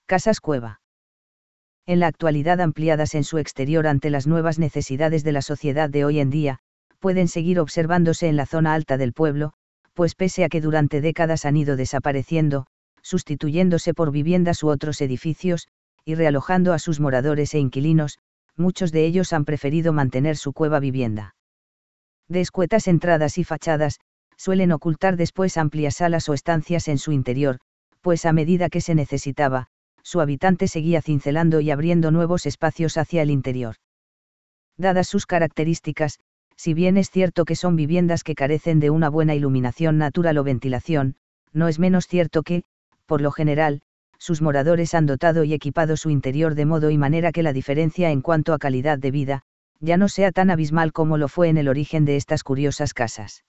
Casas cueva. En la actualidad ampliadas en su exterior ante las nuevas necesidades de la sociedad de hoy en día, pueden seguir observándose en la zona alta del pueblo, pues pese a que durante décadas han ido desapareciendo, sustituyéndose por viviendas u otros edificios, y realojando a sus moradores e inquilinos, muchos de ellos han preferido mantener su cueva vivienda. De escuetas entradas y fachadas, suelen ocultar después amplias salas o estancias en su interior, pues a medida que se necesitaba, su habitante seguía cincelando y abriendo nuevos espacios hacia el interior. Dadas sus características, si bien es cierto que son viviendas que carecen de una buena iluminación natural o ventilación, no es menos cierto que, por lo general, sus moradores han dotado y equipado su interior de modo y manera que la diferencia en cuanto a calidad de vida, ya no sea tan abismal como lo fue en el origen de estas curiosas casas.